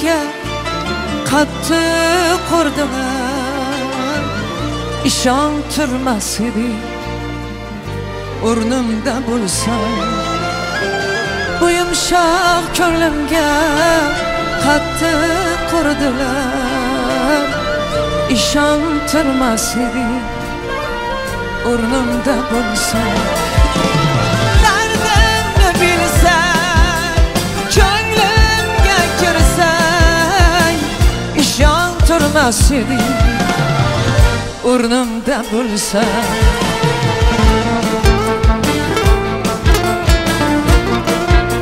ko'nglimga qattiq urdilar, ishontirmas edim o'rnimda bo'lsam. Bu yumshoq ko'nglimga qattiq urdilar, ishontirmas edim o'rnimda bo'lsam. Dardimni bilsang, ko'nglimga kirsang, ishontirmas edim o'rnimda bo'lsam.